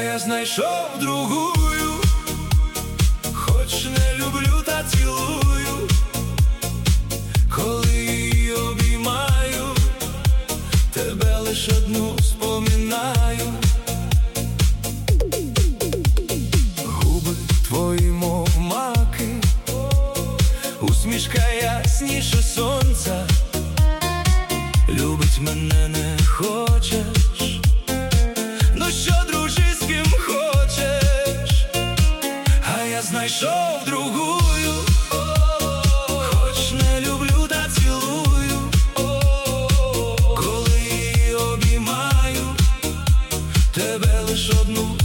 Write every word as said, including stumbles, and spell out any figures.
я знайшов другую, хоч не люблю, та цілую, коли її обіймаю, тебе лиш одну споминаю. Губи твої, мов маки, усмішка ясніше сонця. Любить мене не хочеш, ну що, дружи, з ким хочеш. А я знайшов другую, хоч не люблю, та цілую, коли її обіймаю, тебе лиш одну